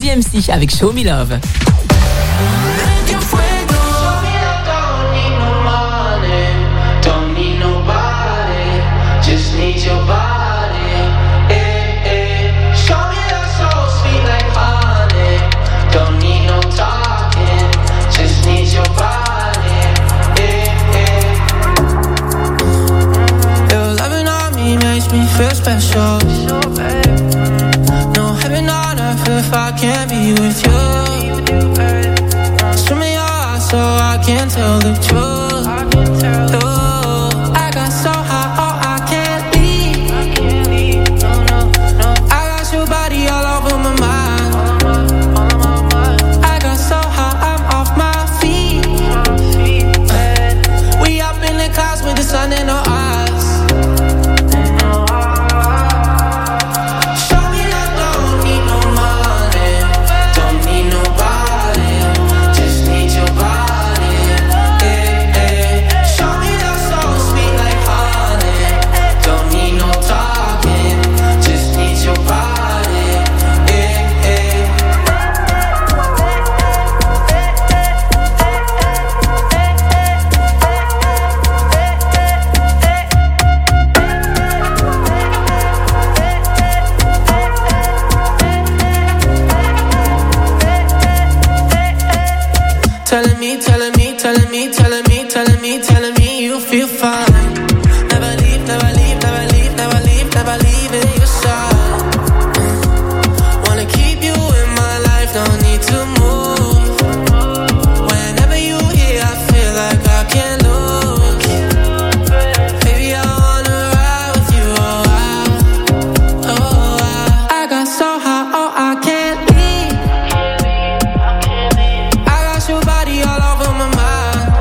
DMC avec Show Me Love. Feel special. No heaven on earth if I can't be with you. Show me your eyes so I can tell the truth. Oh, I got so high, oh, I can't leave. I got your body all over my mind. I got so high, I'm off my feet. We up in the clouds with the sun in our eyes. Telling me you feel fine. Never leave, never leave, never leave, never leave, never leave in your side. Wanna keep you in my life, don't need to move. Whenever you here, I feel like I can't lose. Baby, I wanna ride with you, I got so high, oh, I can't leave. I got your body all over my mind.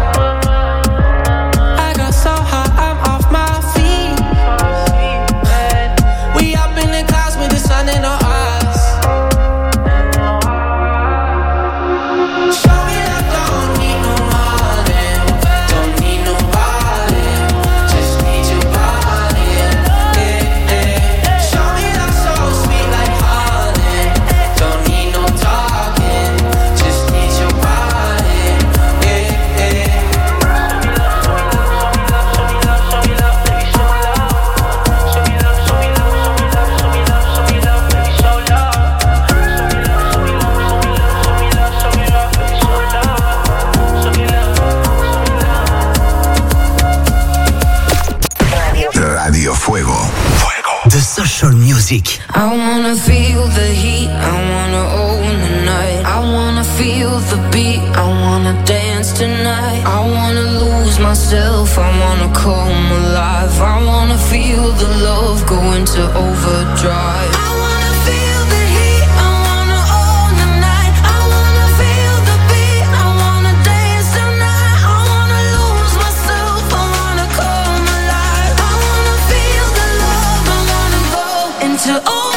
Social music. I wanna feel the heat, I wanna own the night. I wanna feel the beat, I wanna dance tonight. I wanna lose myself, I wanna come alive. I wanna feel the love go into overdrive. I wanna feel the heat, I wanna own the night. I wanna feel the beat, I wanna dance tonight. I wanna lose myself, I wanna come alive. I wanna feel the love, I wanna go into overdrive.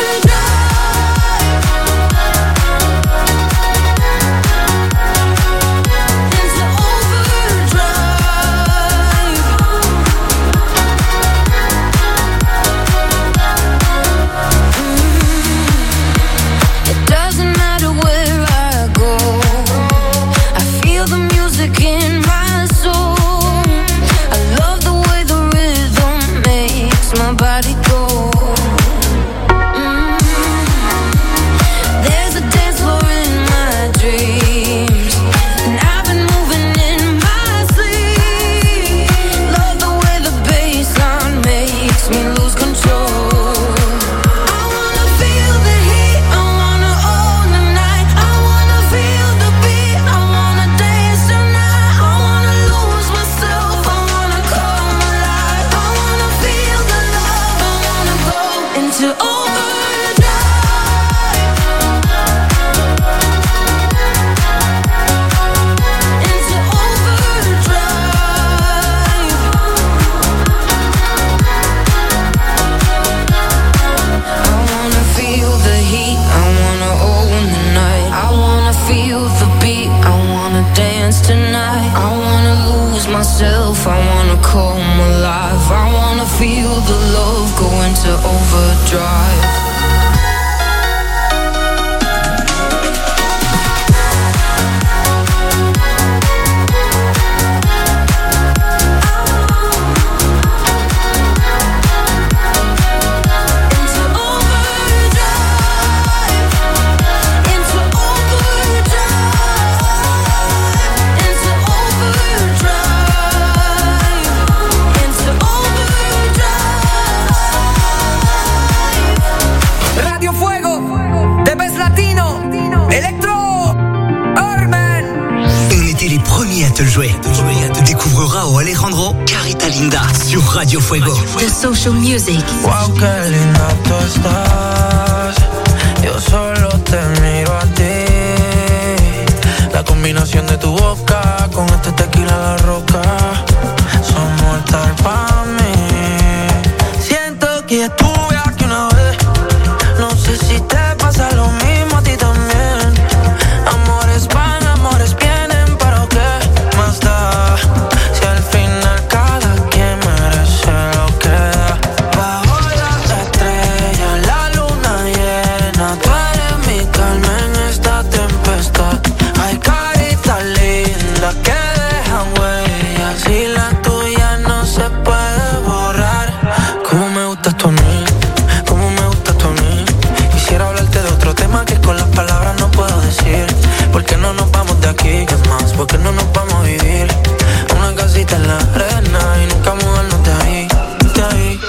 Myself, I wanna come alive. I wanna feel the love go into overdrive. Rauw Alejandro, Carita Linda sur Radio Fuego. The Social Music. Wow, qué linda tú estás. Yo solo te miro a ti. La combinación de tu boca con este tequila a la roca son mortal para mí. Siento que estuve aquí una vez. No sé si te pasa lo mismo a ti también. Amores van, amores vienen, pero ¿qué más da? Si al final cada quien merece lo que da. Bajo las estrellas, la luna llena, tú eres mi calma en esta tempestad. Hay caritas lindas que dejan huellas y la tuya no se puede borrar. Cómo me gustas tú a mí, cómo me gustas tú a mí. Quisiera hablarte de otro tema que con las palabras no puedo decir. ¿Por qué no nos vamos de aquí? ¿Qué más? ¿Por qué no nos vamos a vivir? Una casita en la arena y nunca mudarnos de ahí, de ahí.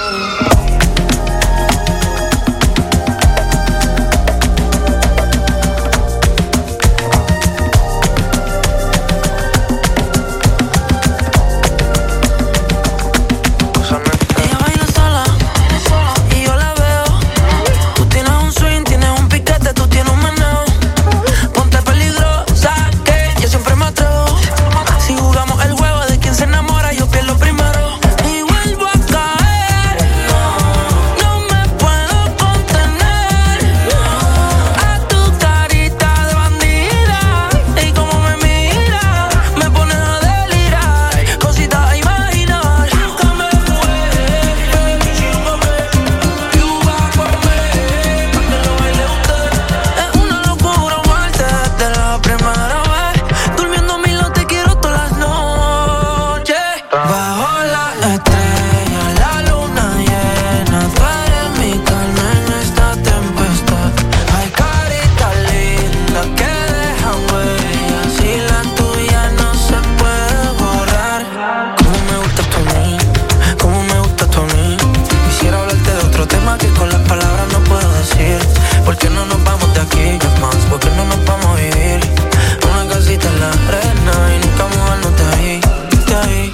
Ella baila sola y yo la veo. Tú tienes un swing, tienes un piquete, tú tienes un meneo. Ponte peligrosa que yo siempre me atrevo. Si jugamos el juego de quien se enamora, yo pierdo primero. Y vuelvo a caer, no me puedo contener. A tu carita de bandida y como me mira, me pones a delirar. Cositas a imaginar. Nunca me puede, you back for me, pa' que lo baile usted. Es una locura amarte desde la primera vez. Durmiendo a mi lado te quiero todas las noches. Bajo la estrella, la luna llena, tú eres mi calma en esta tempestad. Hay caritas lindas que dejan huellas y la tuya no se puede borrar. Cómo me gustas tú a mí, cómo me gustas tú a mí. Quisiera hablarte de otro tema que con las palabras no puedo decir. ¿Por qué no nos vamos de aquí? ¿Qué más? ¿Por qué no nos vamos a vivir? Una casita en la arena y nunca mudarnos de ahí, de ahí.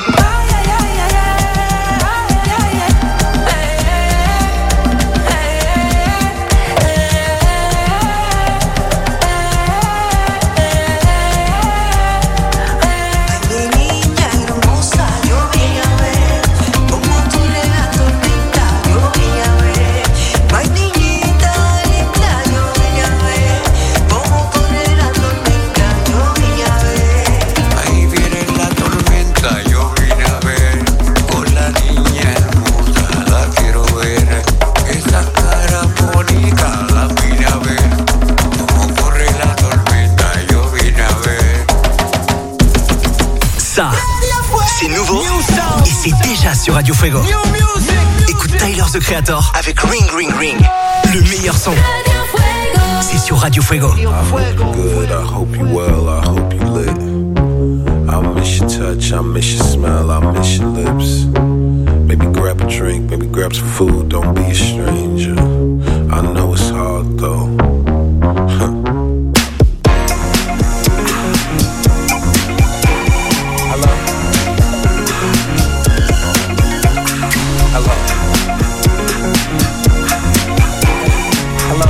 Mi niña hermosa, yo vine a ver cómo tú le das tormenta, yo vine a ver. Ay, niñita linda, yo vine a ver cómo corre la tormenta, yo vine a ver. Ahí viene la tormenta, yo vine a ver. Con la niña hermosa, la quiero ver. Esa cara bonita, la vine a ver. Cómo corre la tormenta, yo vine a ver. Ça, c'est nouveau et c'est déjà sur Radio Fuego. Écoute Tyler, The Creator avec Ring Ring Ring. Le meilleur son, c'est sur Radio Fuego. I hope you good, I hope you well, I hope you lit. I miss your touch, I miss your smell, I miss your lips. Maybe grab a drink, maybe grab some food, don't be a stranger. I know it's hard though. Hello? Hello? Hello?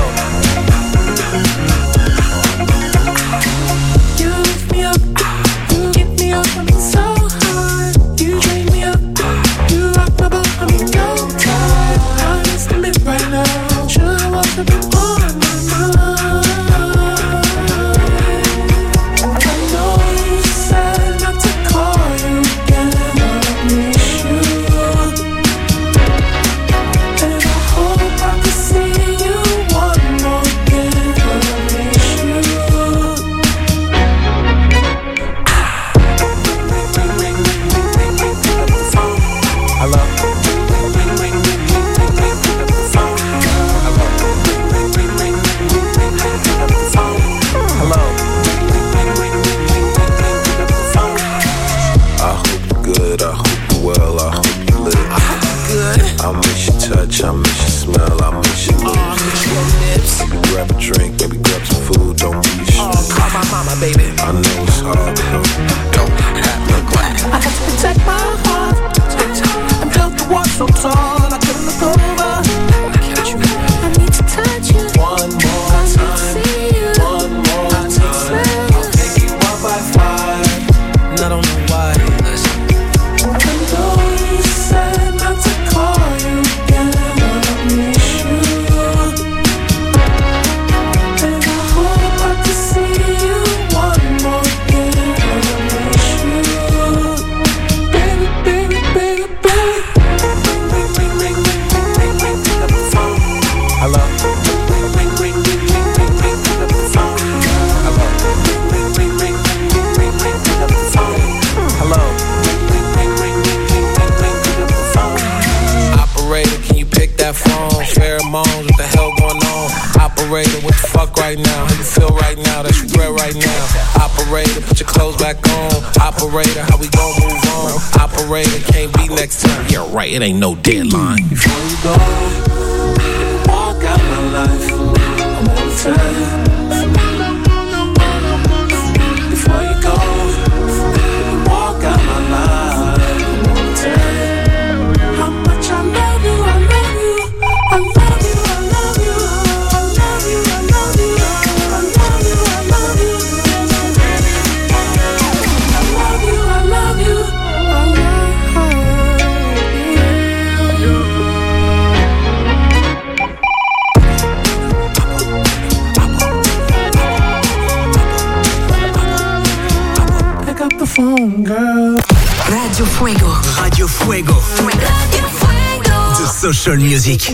You lift me up, you get me up, I'm so high. You drain me up, you rock my boat, I'm in your tide. I just live right now, should I walk up and on my mind? I know you said not to call you again, I miss you. And I hope I can see you one more again, I miss you. Hello? Hello? I hope you're good, I hope you're well, I hope you live. I miss your touch, I miss your smell, I miss your lips. Maybe grab a drink, maybe grab some food, don't be ashamed. Call my mama, baby. I know it's hard, though. Don't have no glass. I have to protect right now? How you feel right now? That's regret right now. Operator, put your clothes back on. Operator, how we gon' move on? Operator, can't be next time. Yeah, right, it ain't no deadline. Before you go, walk out my life. I wanna tell you. Before you go, walk out my life. I wanna tell you how much I love you. I love you. I love you. I love you. I love you. I love you. I love you. I love you. I love you. I love you. Pick up the phone, girl. Radio Fuego. Radio Fuego. Radio Fuego. The Social Music.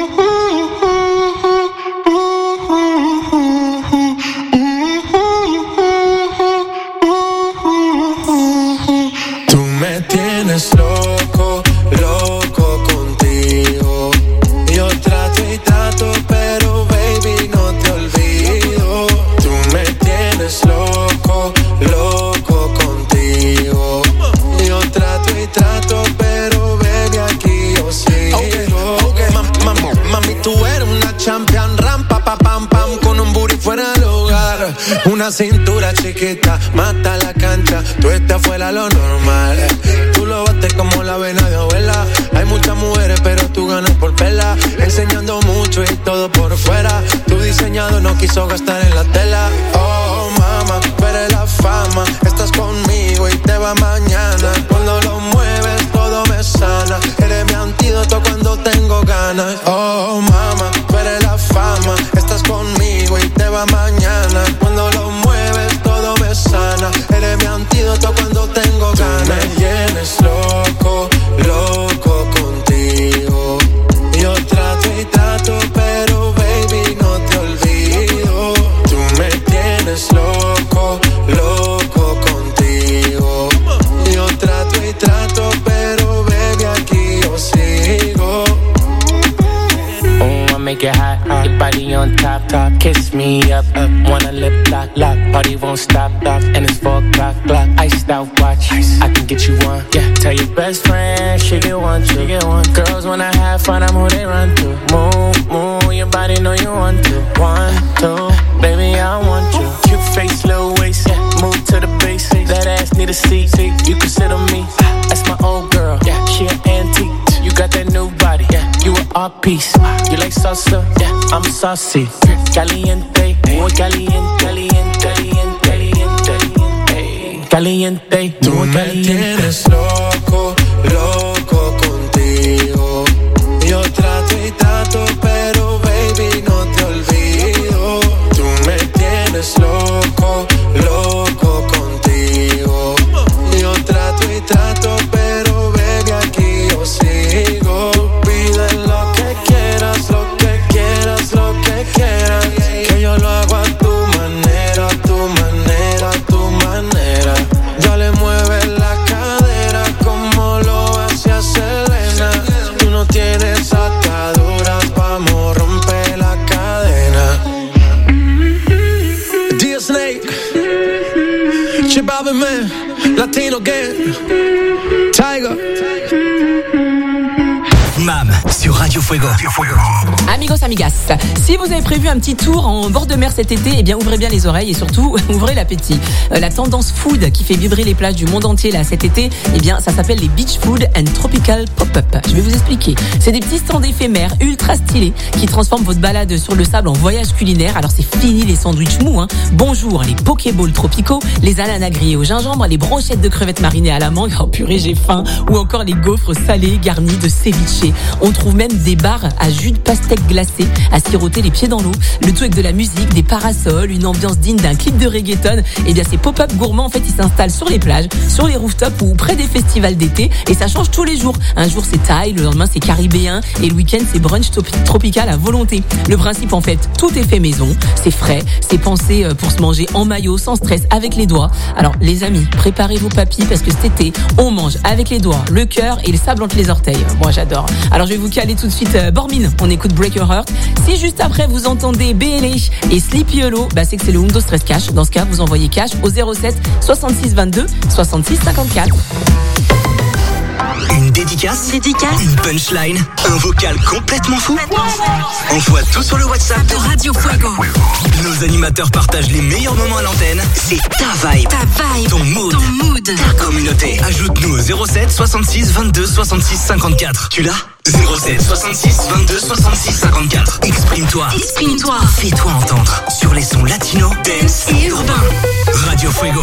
Tú me tienes loco, loco contigo. Yo trato y trato, pero baby no te olvido. Tú me tienes loco, loco contigo. Yo trato y trato, pero baby aquí yo sigo. Okay. Mami, tú eres una champion, rampa, pa, pam, pam, con un booty fuera del lugar. Una cintura chiquita, mata la cancha, tú estás fuera lo normal. Tú lo bates como la vena de abuela. Hay muchas mujeres, pero tú ganas por pela. Enseñando mucho y todo por fuera. Tu diseñado no quiso gastar en la tela. Oh, mama, tú eres la fama. Estás conmigo y te va mañana. Cuando lo mueves, todo me sana. Eres mi antídoto cuando tengo ganas. Oh, mama, tú eres la fama. Estás conmigo y te va mañana. Cuando lo mueves, todo me sana. Eres mi antídoto cuando tengo ganas. Tú me tienes loco, loco contigo. Yo trato y trato, pero baby no te olvido. Tú me tienes loco, loco contigo. Yo trato y trato, pero baby aquí yo sigo. Oh, I make it hot, your body on top, top. Kiss me up, up. Wanna lip lock, lock. Party won't stop, stop. And it's 4 o'clock, clock. Iced out watch, I can get you one. Yeah, tell your best friend she get one, she get one. Girls wanna have fun, I'm who they run to. Move, move, your body know you want to. 1, 2, baby I want you. Cute face, little waist, yeah. Move to the base. That ass need a seat, you can sit on me. That's my old girl, yeah. She an antique. You got that new body, yeah. You an art piece. You like salsa, yeah. I'm saucy. Caliente, muy caliente, caliente, caliente, caliente, caliente. Tú me tienes loco, loco contigo. Yo trato y trato, pero baby no te olvido. Tú me tienes loco, loco contigo. Yo trato y trato, pero baby aquí yo sigo. Pide lo que quieras, lo que quieras, lo que quieras. Que yo lo hago a tu manera, a tu manera, a tu manera. Ya le mueves la cadera como lo hacía Selena. Tú no tienes ataduras, vamos, rompe la cadena. Dear Snake, Chip Alvin Man, Latino Gang, Tiger. Mam sur Radio Fuego. Amigos, amigas, si vous avez prévu un petit tour en bord de mer cet été, eh bien ouvrez bien les oreilles et surtout ouvrez l'appétit. La tendance food qui fait vibrer les plages du monde entier là cet été, eh bien ça s'appelle les Beach Food and Tropical Pop-Up. Je vais vous expliquer. C'est des petits stands éphémères ultra stylés qui transforment votre balade sur le sable en voyage culinaire. Alors c'est fini les sandwichs mous, hein. Bonjour les pokéballs tropicaux, les ananas grillés au gingembre, les brochettes de crevettes marinées à la mangue, oh purée j'ai faim, ou encore les gaufres salés garnis de ceviche. On trouve même des bars à jus de pastèque glacé, à siroter les pieds dans l'eau, le tout avec de la musique, des parasols, une ambiance digne d'un clip de reggaeton. Et bien ces pop-up gourmands en fait ils s'installent sur les plages, sur les rooftops ou près des festivals d'été et ça change tous les jours. Un jour c'est thaï, le lendemain c'est caribéen et le week-end c'est brunch tropical à volonté. Le principe en fait, tout est fait maison, c'est frais, c'est pensé pour se manger en maillot, sans stress, avec les doigts. Alors les amis, préparez vos papilles parce que cet été on mange avec les doigts, le cœur et le sable entre les orteils. Moi j'adore. Alors je vais vous caler allez tout de suite Bormin, on écoute Break Your Heart. Si juste après vous entendez BLA et Sleepy Hollow, c'est que c'est le Undo Stress Cash. Dans ce cas, vous envoyez cash au 07 66 22 66 54. Une dédicace, une punchline, un vocal complètement fou. Envoie tout sur le WhatsApp de Radio Fuego. Nos animateurs partagent les meilleurs moments à l'antenne. C'est ta vibe, ton mood, ta communauté. Ajoute-nous au 07 66 22 66 54. Tu l'as ? 07 66 22 66 54. Exprime-toi. Fais-toi entendre sur les sons latino, dance et urbain. Radio Fuego.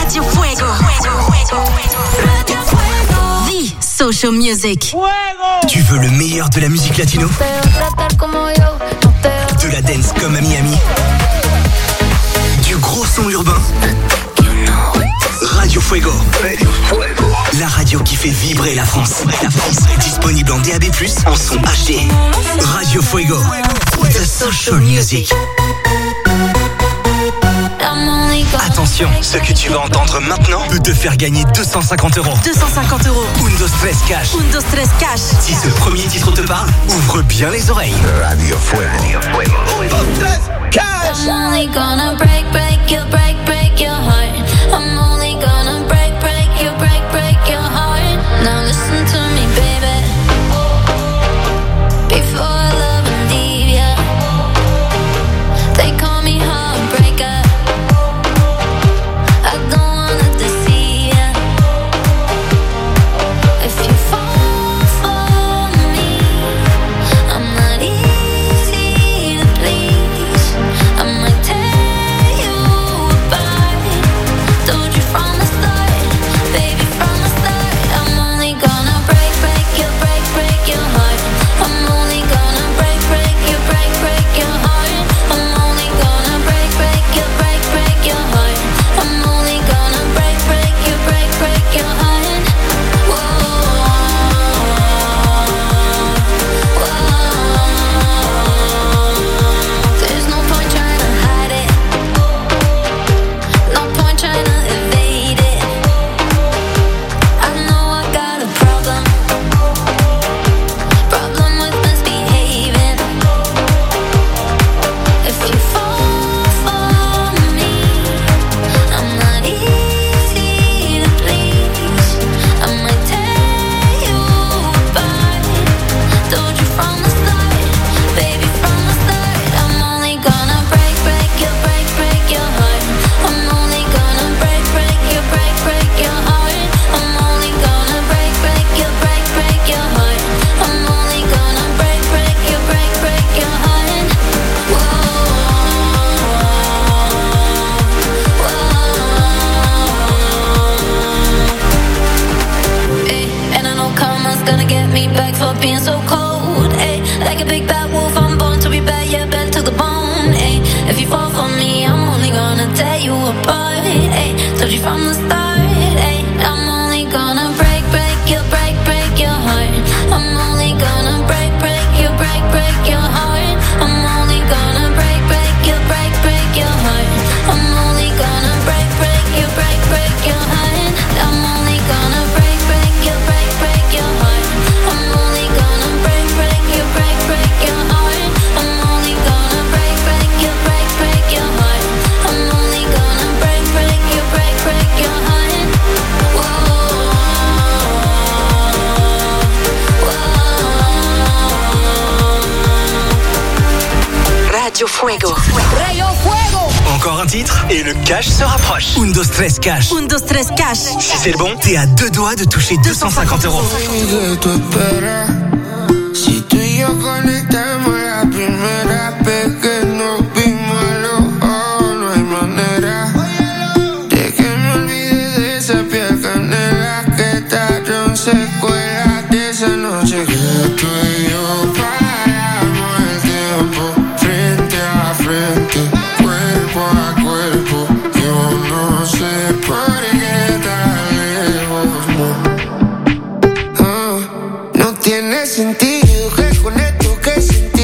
Social music. Tu veux le meilleur de la musique latino? De la dance comme à Miami? Du gros son urbain? Radio Fuego. La radio qui fait vibrer la France. Disponible en DAB+, en son HD. Radio Fuego. The Social Music. Attention, ce que tu vas entendre maintenant peut te faire gagner 250 €. 250 €. Undo Stress Cash. Si ce premier titre te parle, ouvre bien les oreilles. Radio Fuego. Undo Stress Cash. I'm only gonna break your heart. I'm only gonna break your heart. Now listen to me, baby. Before I love and leave ya, they call me heartbreaker. I don't wanna deceive ya. If you fall for me, I'm not easy to please. I might tear you apart. Told you from the start, baby, from the start. I'm only gonna break your heart. I'm only gonna break your heart. I'm only gonna break your heart. I'm only gonna break your heart. There's no point trying to hide it. No point trying to evade it. I know I got a problem with misbehaving. If you fall for me, I'm not easy to please. I might tear you apart. Told you from the start, baby, from the start. I'm only gonna break your heart. I'm only gonna break your heart. I'm only gonna break your heart. I'm only gonna break your heart. And I know karma's gonna get me back for being so cold. Like a big bad wolf, I'm born to be bad, yeah, bad to the bone. If you fall for me, I'm only gonna tear you apart. Told you from the start, I'm only gonna break your heart. I'm only gonna break your heart. I'm only gonna break your heart. I'm only gonna break your heart. I'm only gonna break your heart. I'm only gonna break your heart. I'm only gonna break your heart. I'm only gonna break your heart. Radio Fuego. Encore un titre et le cash se rapproche. Undo Stress Cash. Si c'est le bon, t'es à deux doigts de toucher 250 €. Si tú y yo conectamos la primera vez que nos vimos a los ojos, no hay manera de que me olvide de esa piel canela que tallaron secuelas de esa noche que tú y yo paramos el tiempo frente a frente, cuerpo a cuerpo. Yo no sé por qué tan lejos, no tiene sentido que con esto que sentí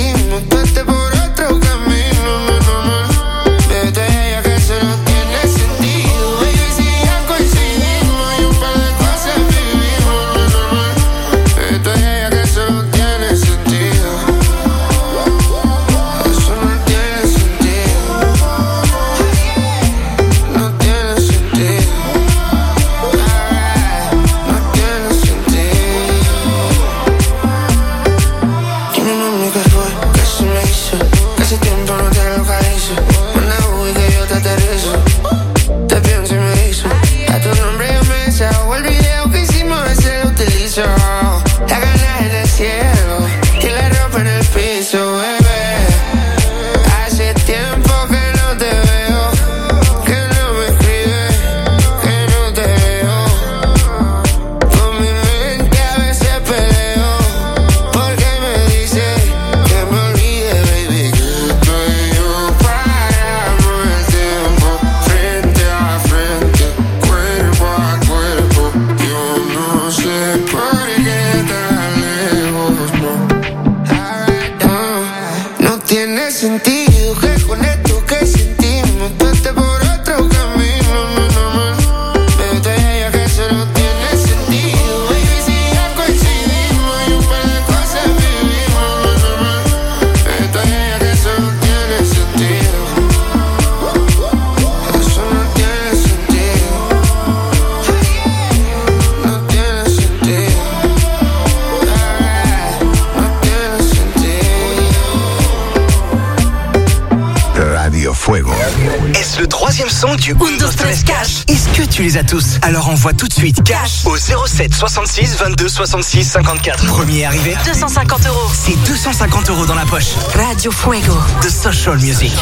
troisième son du Undo Stress Cash. Est-ce que tu les as tous? Alors envoie tout de suite Cash au 07 66 22 66 54. Premier arrivé, 250 €. c'est 250 € dans la poche. Radio Fuego. The Social Music.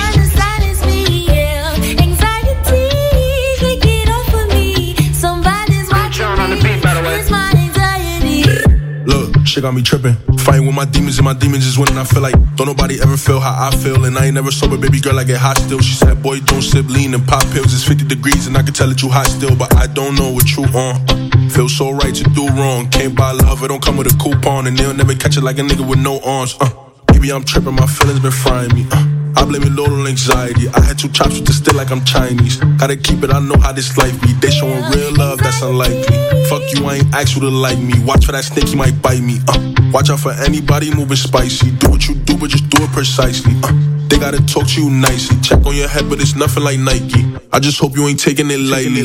Look, shit got me tripping. Fighting with my demons and my demons is winning. I feel like don't nobody ever feel how I feel. And I ain't never sober, baby girl, I get hot still. She said, boy, don't sip lean and pop pills. It's 50 degrees and I can tell that you hot still. But I don't know what you on. Feel so right to do wrong. Can't buy love, it don't come with a coupon. And they'll never catch it like a nigga with no arms. Maybe I'm tripping, my feelings been frying me. I blame it load on anxiety. I had 2 chops with the stick like I'm Chinese. Gotta keep it, I know how this life be. They showing real love, that's unlikely. Fuck you, I ain't asked you to like me. Watch for that snake, he might bite me. Watch out for anybody moving spicy. Do what you do, but just do it precisely. They gotta talk to you nicely. Check on your head, but it's nothing like Nike. I just hope you ain't taking it lightly.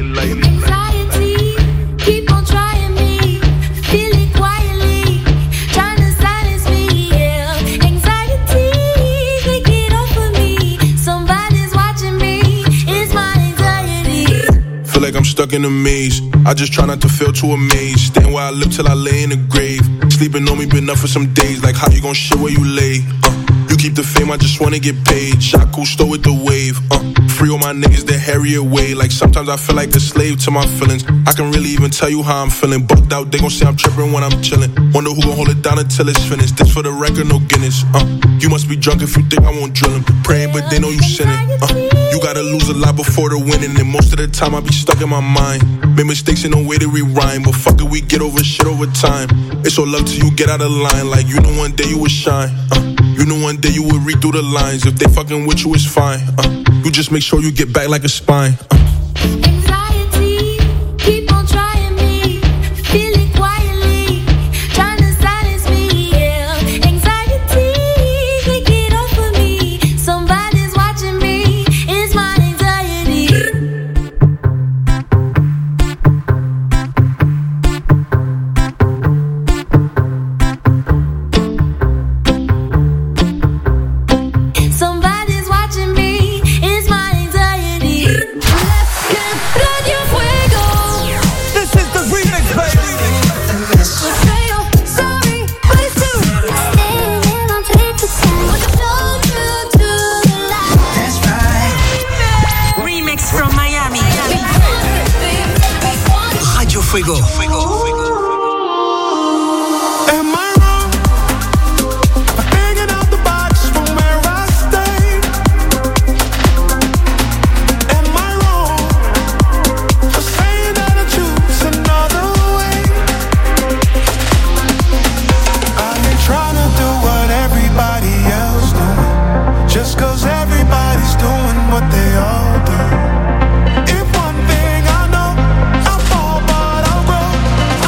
Keep on trying me, feel it quietly, trying to silence me, yeah. Anxiety, take it off of me. Somebody's watching me, it's my anxiety. Feel like I'm stuck in a maze. I just try not to feel too amazed. Staying where I live till I lay in the grave. Sleeping on me been up for some days. Like how you gon' shit where you lay? You keep the fame, I just wanna get paid. Shot Cousteau with the wave. Free all my niggas that harry away. Like sometimes I feel like a slave to my feelings. I can really even tell you how I'm feeling. Bugged out, they gon' say I'm tripping when I'm chillin'. Wonder who gon' hold it down until it's finished. This for the record, no Guinness. You must be drunk if you think I won't drill him. Praying, but they know you sinning. You gotta lose a lot before the winning. And most of the time I be stuck in my mind. Made mistakes and no way to rewind. But fuck it, we get over shit over time. It's all love till you get out of line. Like you know one day you would shine. You know one day you would read through the lines. If they fucking with you, it's fine. You just make sure you get back like a spine. Anxiety, keep on trying me, feel it quietly, trying to silence me, yeah. Anxiety, take it off of me. Somebody's watching me, it's my anxiety. Somebody's watching me, it's my anxiety. Radio Fuego. This is the remix, baby. Betrayal, sorry, but it's true. Standing on paper time, so true to the light. That's right. Remix from Miami. Radio Fuego. Am I wrong for hanging out the box from where I stay? Am I wrong for saying that I choose another way? I ain't trying to do what everybody else doing, just 'cause everybody's doing what they all do. If one thing I know, I fall but I'll grow.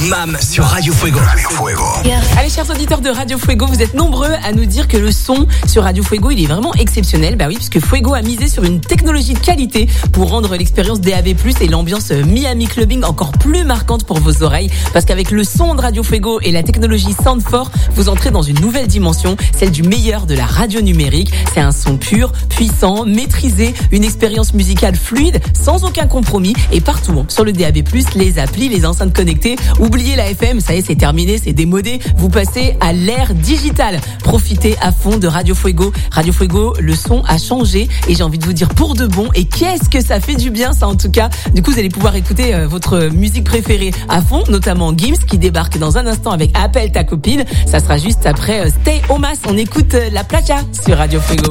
Mam sur Radio Fuego. Allez, chers auditeurs de Radio Fuego, vous êtes nombreux à nous dire que le son sur Radio Fuego, il est vraiment exceptionnel. Bah oui, puisque Fuego a misé sur une technologie de qualité pour rendre l'expérience DAB+, et l'ambiance Miami Clubbing encore plus marquante pour vos oreilles. Parce qu'avec le son de Radio Fuego et la technologie Sound4, vous entrez dans une nouvelle dimension, celle du meilleur de la radio numérique. C'est un son pur, puissant, maîtrisé, une expérience musicale fluide, sans aucun compromis, et partout sur le DAB+, les applis, les enceintes connectées. Oubliez la FM, ça y est, c'est terminé, c'est démodé. Vous passez à l'ère digitale. Profitez à fond de Radio Fuego. Radio Fuego, le son a changé, et j'ai envie de vous dire pour de bon. Et qu'est-ce que ça fait du bien, ça, en tout cas. Du coup, vous allez pouvoir écouter votre musique préférée à fond, notamment Gims qui débarque dans un instant avec Appelle ta copine. Ça sera juste après Stay Omas. On écoute La Playa sur Radio Fuego.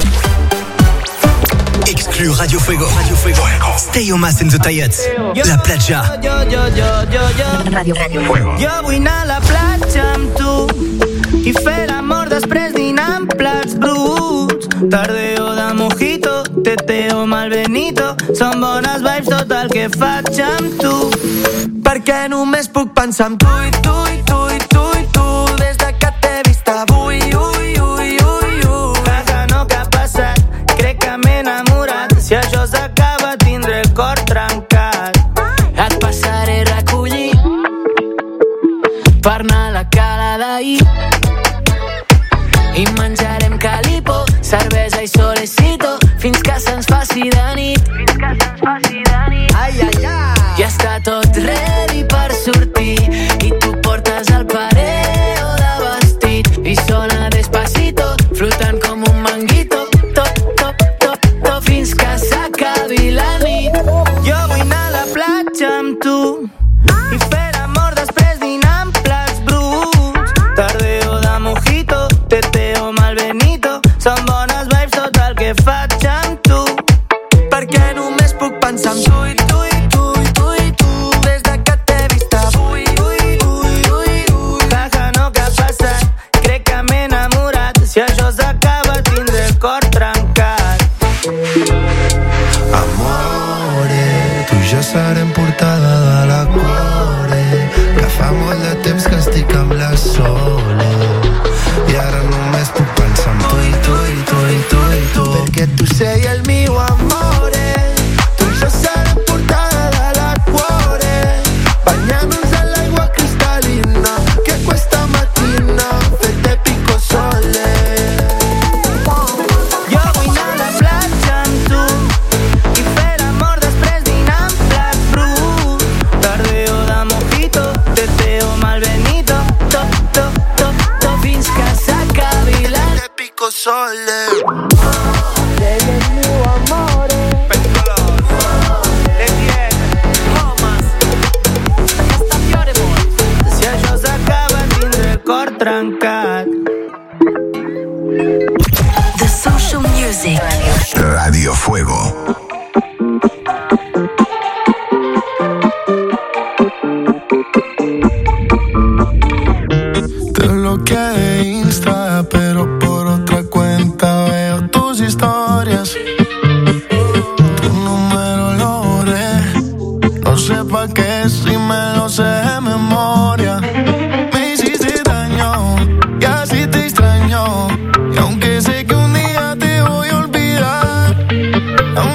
Exclu Radio Fuego. Stay Omas and the Tayats. La Playa. Radio Fuego. Jo vull anar a la platja amb tu i fer l'amor després dinant plats bruts. Tardeo de mojito, teteo malbenito, són bones vibes tot el que faig amb tu. Perquè només puc pensar en tu i tu i tu i tu i tu des de que t'he vist avui. Casa no que ha passat, crec que m'he enamorat. Si això s'acaba tindré el cor trencat. Et passaré a recollir per anar a la cala d'ahir i menjarem calipo, cervesa i solecito fins que se'ns faci de nit. Ai, ai, ai. Ja està tot ready per sortir i tu portes el pareo de vestit i sona despacito, flotant com un manguito, top, fins que s'acabi la nit. Jo vull anar a la platja amb tu i fer l'amor després dinant plats bruts. Tardeo de mojito, teteo malbenito, són bones vibes tot el que faig amb tu. Perquè només puc pensar en tu i tu i tu i tu i tu des de que t'he vist avui. Jaja, no que ha passat, crec que m'he enamorat. Si això s'acaba tindré el cor trencat. Amore, tu i jo serem portada de la cuore, que fa molt de temps que estic amb la Sole i ara només puc pensar en tu i tu i tu i tu i tu, perquè tu sei el mio amore, tu i jo serem portada de la cuore, bagnant-nos en l'aigua cristal·lina che questa mattina fette picco sole. Jo vull anar a la platja amb tu i fer l'amor després dinant plats bruts. Tardeo de mojito, teteo malbenito, top, fins que s'acabi la nit. Picco sole. Sei el mio amore. Si això s'acaba tindré el cor trencat. The Social Music. Radio Fuego. Te bloqueé de Insta, pero por otra cuenta veo tus historias. Tu número lo borré, no sé pa' qué si me lo sé de memoria. Me hiciste daño y así te extraño, y aunque sé que un día te voy a olvidar, aún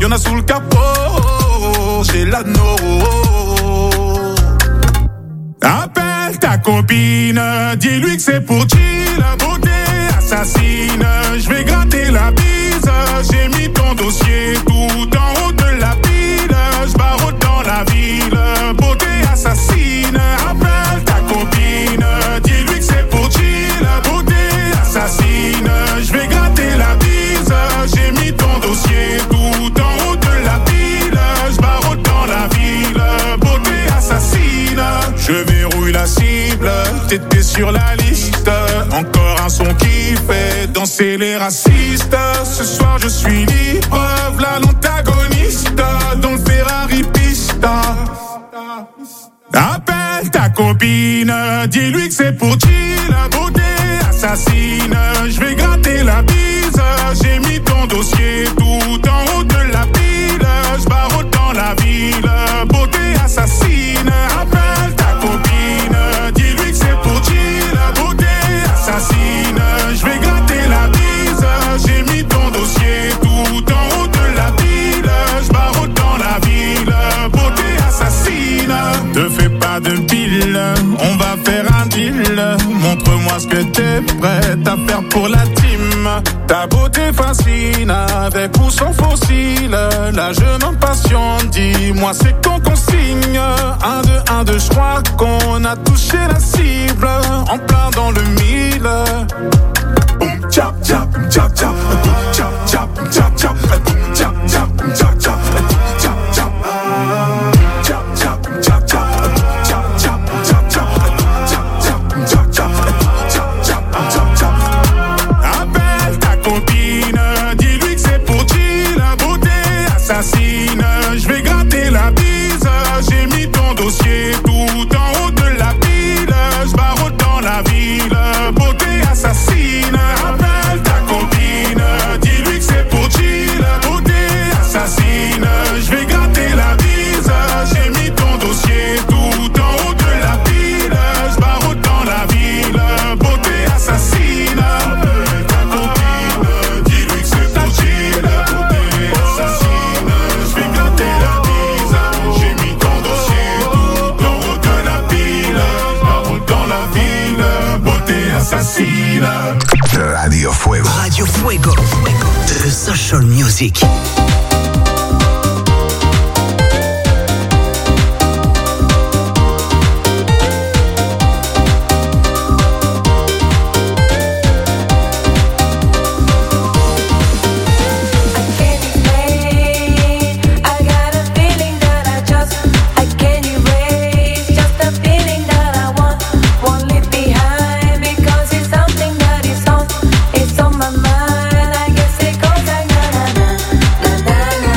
y'en a sous le capot, j'ai l'anneau. Appelle ta copine, dis-lui que c'est pour chill, beauté assassine. Je vais gratter la bise, j'ai mis ton dossier tout en haut de la pile. Je barre dans la ville, beauté assassine. Appelle ta copine, dis-lui que c'est pour chill, beauté assassine. Je vais gratter la bise, j'ai mis ton dossier tout en haut de la pile. Je barre dans la ville, beauté assassine. Je verrouille la cible, t'étais sur la liste. Encore un son qui fait danser les racistes. Ce soir je suis libre, v'là l'antagoniste dans le Ferrari pista. Appelle ta copine, dis-lui que c'est pour chill, beauté assassine. Je vais gratter la bise, j'ai mis ton dossier tout en haut de la pile. Je barre dans la ville, beauté assassine. Appelle ta copine, dis-lui que c'est pour chill, beauté assassine. Je vais gratter la bise, j'ai mis ton dossier tout en haut de la pile. Je barre dans la ville, beauté assassine. Te fais pas de pile, on va faire un deal. Montre-moi ce que t'es prête à faire pour la team. Ta beauté fascine, avec ou sans fossile. Là je m'impatiente, dis-moi c'est qu'on consigne. 1, 2, 1, 2, je crois qu'on a touché la cible. En plein dans le mille. Boum, tchap, tchap, tchap, tchap. Boum, tchap, tchap, tchap, tchap. Boum, tchap, tchap, tchap, tchap. Tchap, tchap. Tchap, tchap, tchap, tchap. Appelle ta copine, dis-lui que c'est pour chill, beauté assassine. Je vais gratter la bise, j'ai mis ton dossier tout en haut de la pile. Je barre dans la ville, beauté assassine. Appelle ta copine, dis-lui que c'est pour chill, beauté assassine. Je vais gratter la bise, j'ai mis ton dossier tout en haut de la pile. Je barre dans la ville, beauté assassine. Appelle ta copine, dis-lui que c'est pour chill, beauté assassine. Je vais gratter la bise, j'ai mis ton dossier tout en haut de la pile. Je barre dans la ville, beauté assassine. Radio Fuego. Radio Fuego. The Social Music. It's on my mind, I guess it goes like na na na na na na.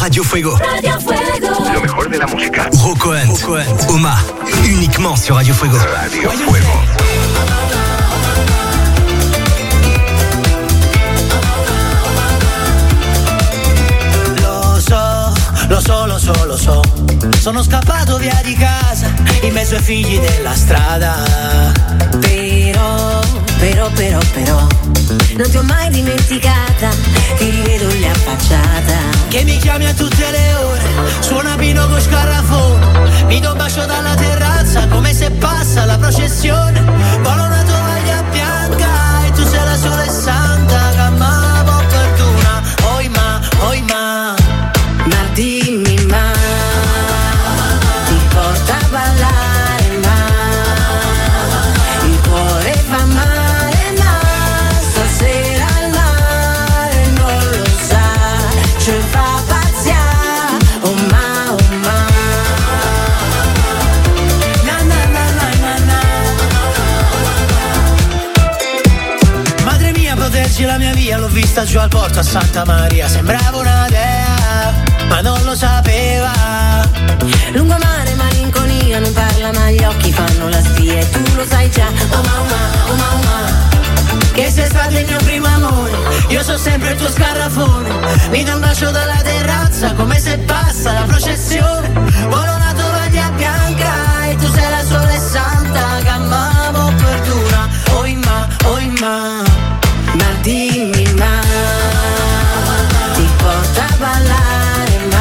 Radio Fuego. Radio Fuego. Lo mejor de la música. Rocco Hunt, Oma, uniquement sur Radio Fuego. Radio Fuego. Lo so, sono scappato via di casa in mezzo ai figli della strada. Però non ti ho mai dimenticata, ti rivedo lì affacciata. Che mi chiami a tutte le ore, suona Pino con scarrafone. Mi do un bacio dalla terrazza come se passa la processione. Volo una tovaglia bianca e tu sei la sola e santa. Camma po' fortuna, oi ma dimmi ma ti porta a ballare ma il cuore fa male ma stasera al mare non lo sa, ci fa pazziare oh ma na na na na. Madre mia proteggi la mia via, l'ho vista giù al porto a Santa Maria, sembrava una dea ma non lo sapeva. Lungomare, malinconia, non parla ma gli occhi fanno la spia e tu lo sai già. Oh mamma, che sei stato il mio primo amore, io so sempre il tuo scarrafone. Mi do un bacio dalla terrazza come se passa la processione. Volo una tovaglia bianca e tu sei la sola e santa. Cammavo fortuna, oi ma dimmi ma ti porta a ballare ma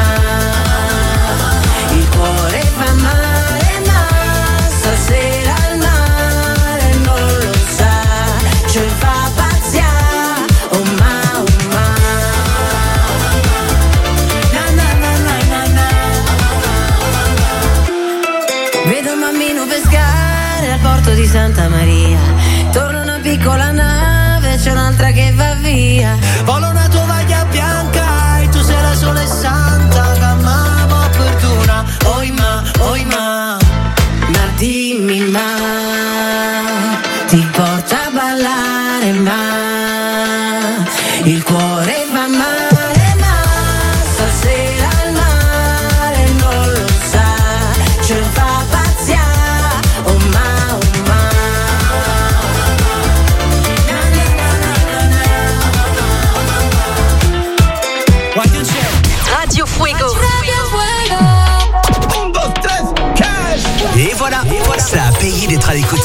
il cuore fa male ma stasera al mare non lo sa, ci fa pazziare oh ma na. Vedo un bambino pescare al porto di Santa Maria, torna una piccola nave, c'è un'altra che va via. Vola una tovaglia bianca e tu sei la sola e santa. Cammavo fortuna, oi ma dimmi ma ti porta a ballare ma il cuore fa male ma stasera al mare non lo sa, ci fa pazziare oh ma Radio Fuego. Et voilà, ça a payé d'être à l'écoute.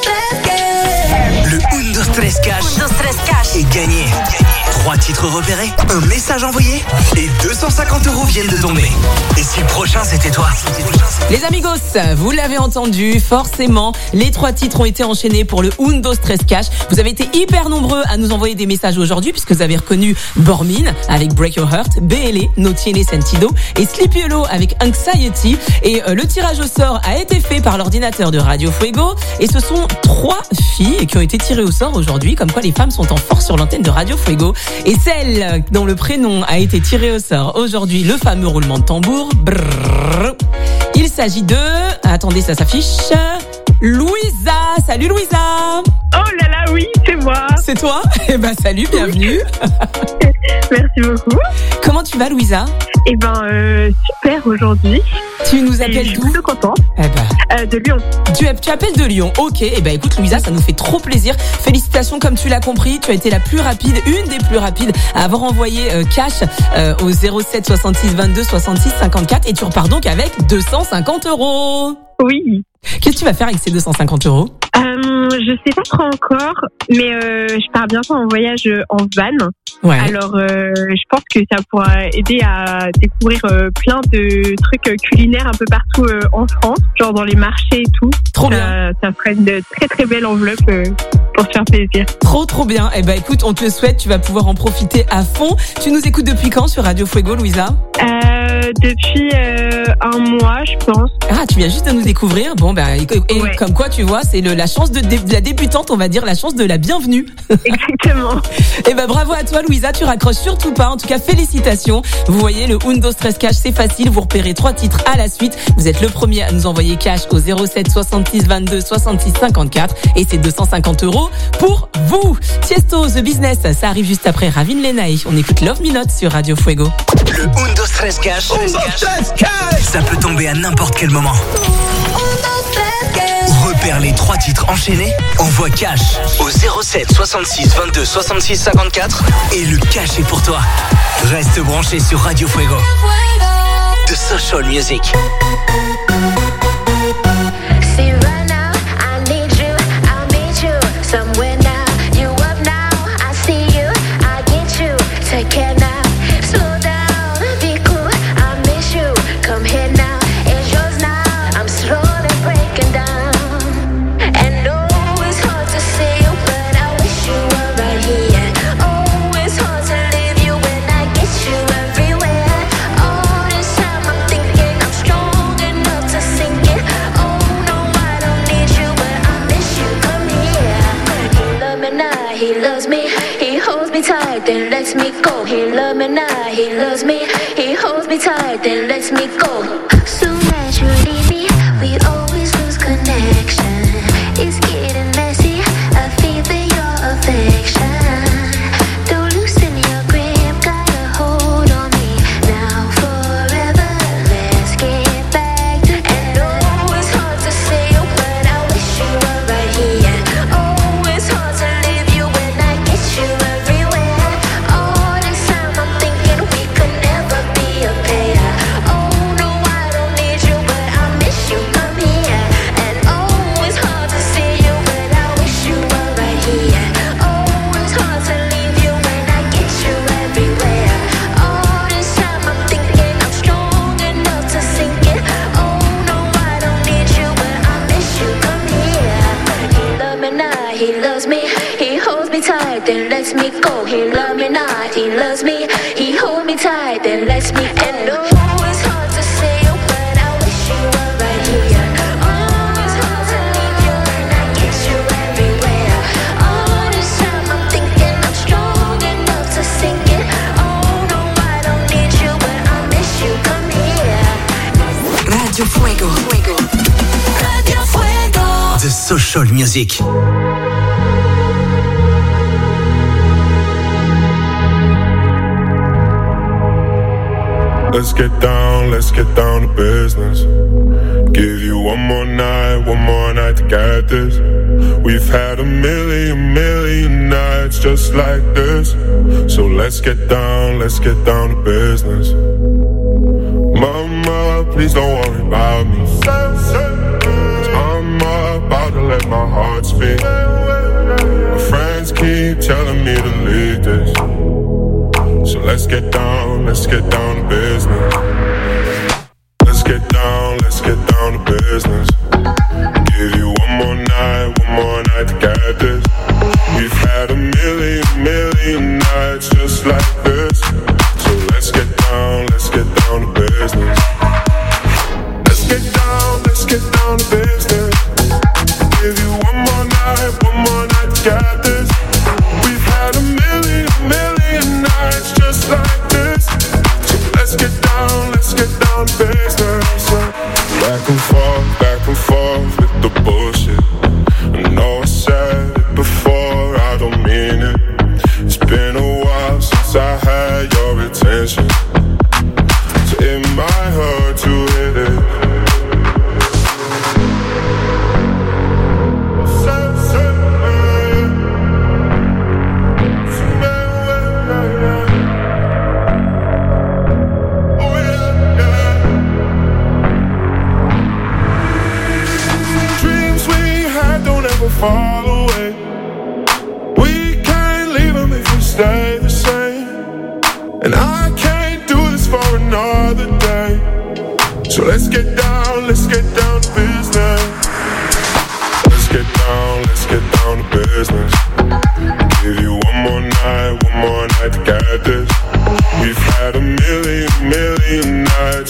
Le Undo Stress Cash est gagné. 3 titres repérés, un message envoyé et 250 € viennent de tomber. Et si le prochain c'était toi? Les amigos, vous l'avez entendu, forcément, les 3 titres ont été enchaînés pour le Undo Stress Cash. Vous avez été hyper nombreux à nous envoyer des messages aujourd'hui puisque vous avez reconnu Bormin avec Break Your Heart, BLE, No Tiene Sentido et Sleepy Hollow avec Anxiety. Et le tirage au sort a été fait par l'ordinateur de Radio Fuego et ce sont 3 filles qui ont été tirées au sort aujourd'hui, comme quoi les femmes sont en force sur l'antenne de Radio Fuego. Et celle dont le prénom a été tiré au sort aujourd'hui, le fameux roulement de tambour. Brrr. Il s'agit de... Attendez, ça s'affiche. Louisa. Salut Louisa. Oh là là, oui, c'est moi. C'est toi? Eh ben salut, bienvenue. Merci beaucoup. Comment tu vas Louisa? Eh ben super aujourd'hui. Tu nous appelles d'où? Je suis plutôt contente. Eh ben, de Lyon. Tu appelles de Lyon, ok. Eh ben écoute Louisa, ça nous fait trop plaisir. Félicitations, comme tu l'as compris, tu as été la plus rapide, une des plus rapides à avoir envoyé cash au 07 66 22 66 54 et tu repars donc avec 250 €. Oui. Qu'est-ce que tu vas faire avec ces 250 €? Je sais pas trop encore, mais je pars bientôt en voyage en van. Ouais. Alors, je pense que ça pourra aider à découvrir plein de trucs culinaires un peu partout en France, genre dans les marchés et tout. Trop bien. Ça ferait une très très belle enveloppe pour te faire plaisir. Trop bien. Eh ben écoute, on te le souhaite, tu vas pouvoir en profiter à fond. Tu nous écoutes depuis quand sur Radio Fuego, Louisa? Depuis un mois, je pense. Ah, tu viens juste de nous découvrir. Bon, et comme quoi, tu vois, c'est la chance de la débutante, on va dire, la chance de la bienvenue. Exactement. Et bravo à toi, Louisa, tu raccroches surtout pas. En tout cas, félicitations. Vous voyez, le Undo Stress Cash, c'est facile. Vous repérez 3 titres à la suite. Vous êtes le premier à nous envoyer cash au 07 66 22 66 54 et c'est 250 € pour vous. Tiesto, The Business, ça arrive juste après Ravin Lenaï. On écoute Love Me Not sur Radio Fuego. Le Undo Stress Cash, ça peut tomber à n'importe quel moment. Repère les 3 titres enchaînés, envoie cash au 07 66 22 66 54 et le cash est pour toi. Reste branché sur Radio Fuego. The Social Music. See right now, I need you, I'll meet you somewhere now. You up now, I see you, I get you. Take care now, slow down, be cool, I miss you. Come here now, it's yours now. I'm slowly breaking down. And oh, it's hard to see you, but I wish you were right here. Oh, it's hard to leave you when I get you everywhere. All this time I'm thinking I'm strong enough to sink it. Oh no, I don't need you, but I miss you. Come here. He love me now, he loves me. He holds me tight, then lets me go. He love me now, he loves me. He holds me tight, then lets me go. Soon as you leave me, we always lose connection. It's getting messy, I feel your affection. Don't loosen your grip, got a hold on me. Now forever, let's get back to. And oh, it's hard to say you, but I wish you were right here. Oh, it's hard to leave you when I get you everywhere. All this time I'm thinking we could never be a pair. Oh no, I don't need you, but I miss you. Come here. And oh, it's hard to see you, but I wish you were right here. Oh, it's hard to leave you when I get you everywhere. All this time I'm thinking I'm strong enough to sink it. Oh no, I don't need you, but I miss you. Come here. He love me now, he loves me. He holds me tight, then lets me go. He love me now, he loves me. He holds me tight, then lets me go. And oh, it's hard to say you, but I wish you were right here. Oh, it's hard to leave you when I get you everywhere. All this time I'm thinking I'm strong enough to sink it. Oh no, I don't need you, but I miss you. Come here. Radio Fuego. Radio Fuego. The Social Music. Let's get down to business. Give you one more night to get this. We've had a million nights just like this. So let's get down to business. Mama, please don't worry about me. 'Cause I'm about to let my heart speak. My friends keep telling me to leave this. So let's get down to business. Let's get down to business. Give you one more night to get this. We've had a million nights just like this. So let's get down to business. Let's get down to business. Give you one more night to get this. We've had a million nights just like this. So let's get down to business. Back and forth with the bullshit. I know I said it before, I don't mean it. It's been a while since I had your attention. So it might hurt to hit it. Fall away. We can't leave them if we stay the same. And I can't do this for another day. So let's get down to business. Let's get down to business. Give you one more night to get this. We've had a million nights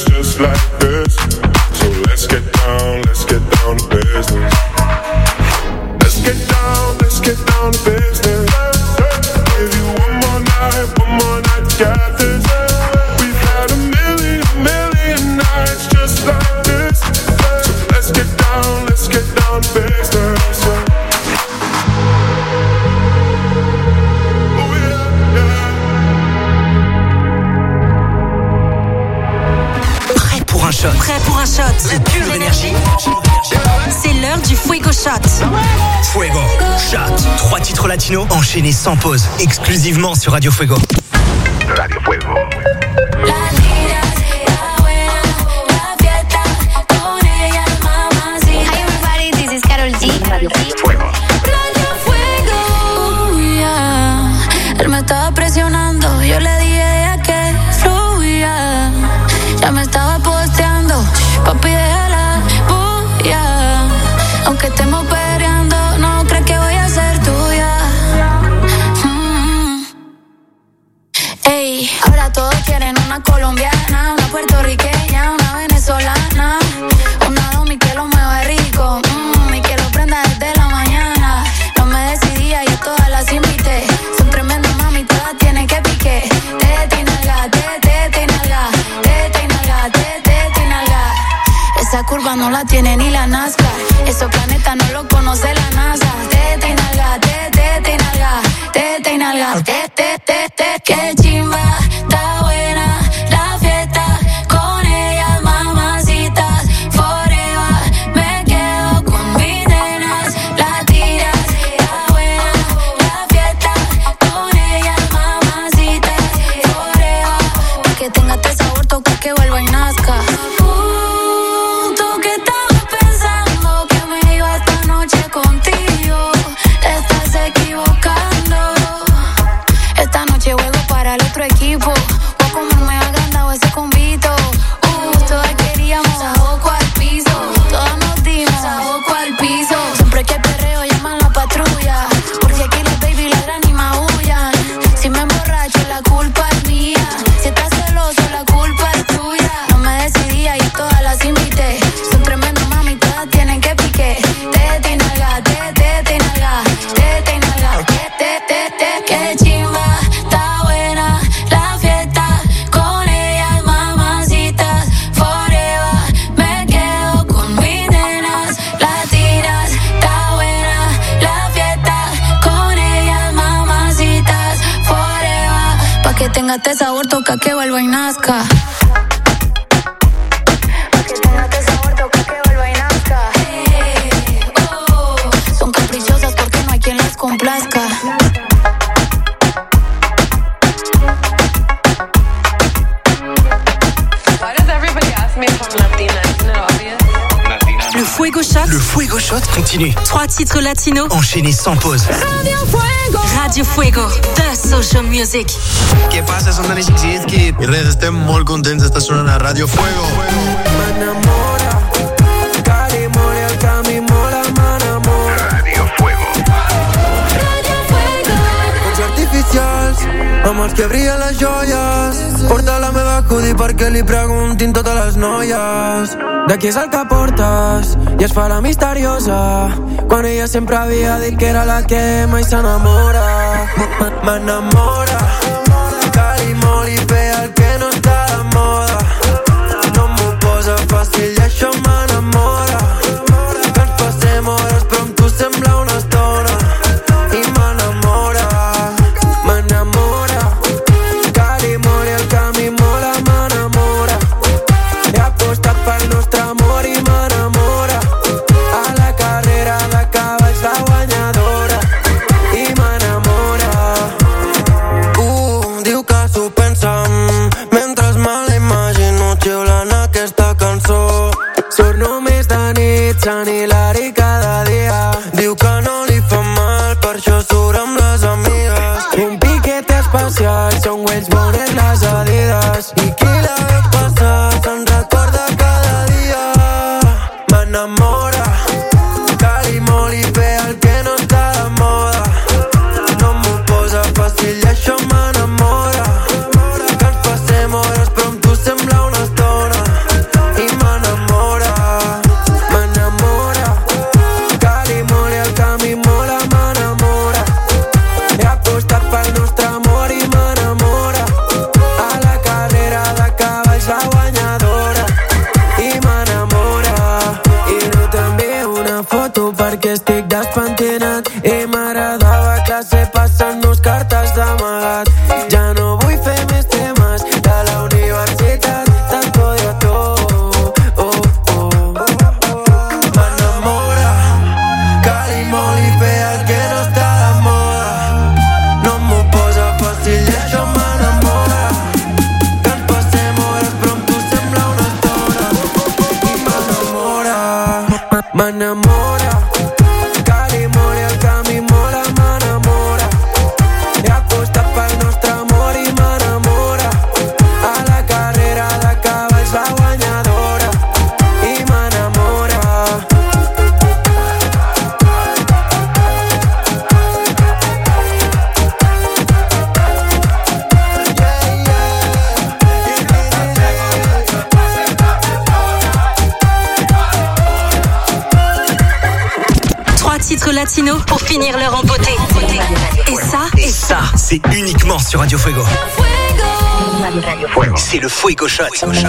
get down to business. Give you one more night, got this. We've had a million nights just like this. So let's get down to business. Prêt pour un shot de pure énergie. C'est l'heure du Fuego Shot. Fuego Shot. 3 titres latinos enchaînés sans pause, exclusivement sur Radio Fuego. Radio Fuego. Él me estaba presionando, yo le dije a que fluya. Ya me estaba posteando, papi déjala bulla. Aunque estemos peleando, no crees que voy a ser tuya. Ey, ahora todos quieren una colombiana, una puertorriqueña, una venezolana, una domi que lo mueve rico, y que lo prenda desde la mañana. No me decidía, yo todas las invité. Son tremendas mami, todas tienen que pique. Tete y nalga, tete y nalga, tete y nalga, tete y nalga. Esa curva no la tiene ni la NASCAR. Esos planetas no lo conoce la NASA. Tete y nalga, tete y nalga, tete y nalga, tete, tete. Qué chimba, está buena la fiesta. Con ellas mamacitas forever. Me quedo con mis nenas latinas. Está buena la fiesta. Con ellas mamacitas forever. Pa' que tenga este sabor, toca que vuelva y nazca. Tú que estabas pensando que me iba esta noche contigo. Te estás equivocando. Esta noche juego para el otro equipo. Voy a comerme agrandado ese convito. Todas queríamos saboco al piso. Todas nos dimos saboco al piso. Siempre que perreo llaman la patrulla. Porque aquí las baby ladran y maullan. Si me emborracho la culpa es mía. Si estás celoso la culpa es tuya. No me decidía y todas las invité. Son tremendas mami, todas tienen que pique. Tete y nalga, tete y nalga, tete y nalga, tete, tete. Qué chimba, está buena la fiesta. Con ellas mamacitas forever. Me quedo con mis nenas latinas. Está buena la fiesta. Con ellas mamacitas forever. Pa' que tenga este sabor, toca que vuelva y nazca. Pa' que tenga este sabor, toca que vuelva y nazca. Son caprichosas porque no hay quien las complazca. Why does everybody ask me if I'm Latina? Isn't it obvious? Le Fuego Shot. Le Fuego Shot continue. 3 titres latinos enchaînés sans pause. Radio Fuego. Radio Fuego, the social music. ¿Qué pasa? Son Dani Sixitski. Mis redes estén molt contents d'estar sonant a Radio Fuego. M'enamora, Cali, Montreal, Cami, mola, m'enamora. Radio Fuego. Focs artificials, amb els que brillen les joies. Porta la meva hoodie perquè li preguntin totes les noies. De qui és el que portes? I es fa la misteriosa, quan ella sempre havia dit que era la que mai s'enamora. M'enamora, Cali, molt i bé el que no està de moda. No m'ho posa fàcil i això m'enamora. Que ens passem hores però amb tu sembla una estona. I m'enamora, m'enamora. Cali, Montreal, Cami, mola, m'enamora. He apostat pel nostre amor i m'enamora. A la carrera de cavalls la guanyadora. I m'enamora. Diu que s'ho pensa mentre me la imagino xiulant aquesta cançó. Surt només de nit, Sant Hilari cada dia. Diu que no li fa mal, per això surt amb les amigues. Un piquet especial, són Wellsbones les Adidas. I qui la veu passar se'n recorda cada dia. M'enamora, Cali, molt i bé el que no està de moda. No m'ho posa fàcil i això m'enamora. Que ens passem hores però amb tu sembla una estona. I m'enamora, m'enamora. Cali, Montreal, Cami, mola, m'enamora. Valentino pour finir l'heure en beauté. Et ça, c'est uniquement sur Radio Fuego. C'est le Fuego Shot.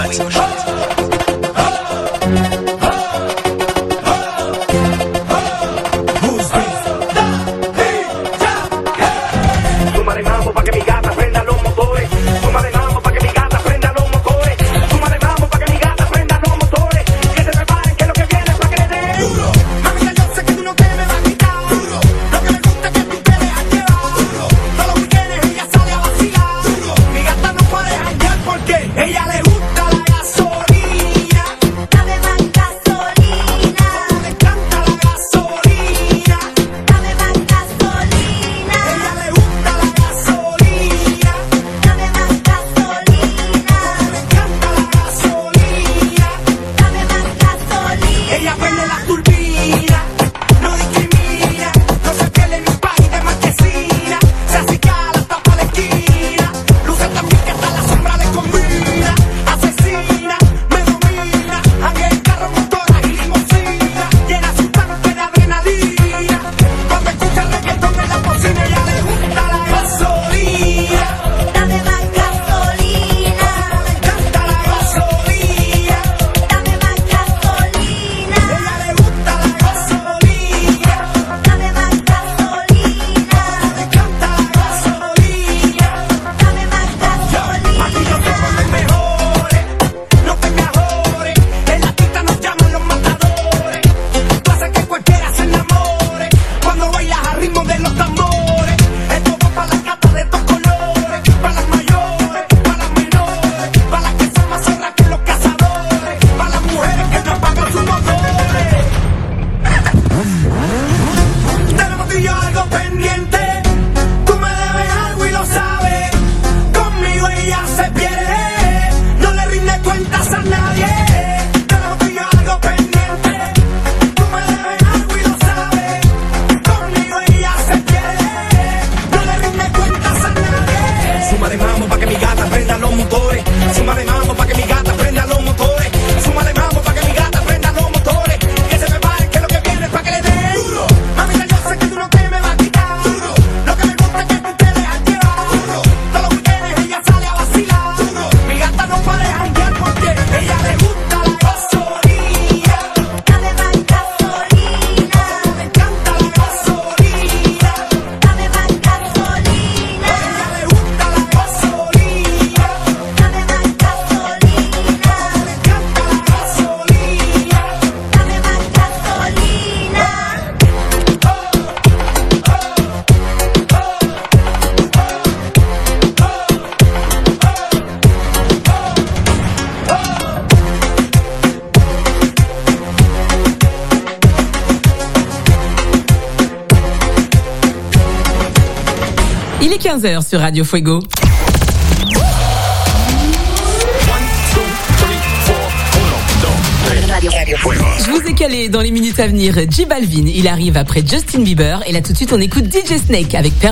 Ella le gusta la gasolina. Dame más gasolina. Le encanta la gasolina. Dame más gasolina. Ella le gusta la gasolina. Dame más gasolina. Le encanta la gasolina. Dame más gasolina. Ella prende la turbina. No discrimina. No se pierde ni un país de marquesina. Se acicala hasta pa' la esquina. Luce también que hasta la sombra le combina. Asesina, me domina. Ande el carro, motora y limosina. Llena su tanque de adrenalina. Cuando escucha reggaetón en la bocina, ella le gusta la gasolina. Dame más gasolina. Le encanta la gasolina. Dame más gasolina. Ella le gusta la gasolina. Dame más gasolina. Le encanta la gasolina. Dame más gasolina. Aquí yo tengo los mejores. No te me ajores. En la pista nos llaman los matadores. Tú haces que cualquiera se enamore. Cuando bailas al ritmo de los tambores. Esto va para las gatas de estos colores. Para las mayores, para las menores. Para las que son más zorras que los cazadores. Para las mujeres que no apagan sus motores. Tenemos tú y yo algo pendiente. Tú me debes algo y lo sabes. Conmigo ella se pierde. No le rinde cuentas a nadie. Tenemos tú y yo algo pendiente. Tú me debes algo y lo sabes. Conmigo ella se pierde. No le rinde cuentas a nadie. Suma de mambo pa' que mi gata prenda los motores. Suma de mambo pa' que mi gata prenda los motores. Suma de mambo pa' que mi gata prenda los motores. Que se preparen que lo que viene es pa' que le den. Mamita, yo sé que tú no te me vas a quitar. Lo que me gusta es que tú te dejas llevar. Todos los weekends ella sale a vacilar. Mi gata no para de janguear porque ella le gusta la gasolina. Dame más gasolina. Le encanta la gasolina. Dame más gasolina. Ella le gusta la gasolina. Dame más gasolina. Le encanta la gasolina. Dame más gasolina. Il est 15h sur Radio Fuego. Je vous ai calé dans les minutes à venir J Balvin. Il arrive après Justin Bieber. Et là tout de suite on écoute DJ Snake avec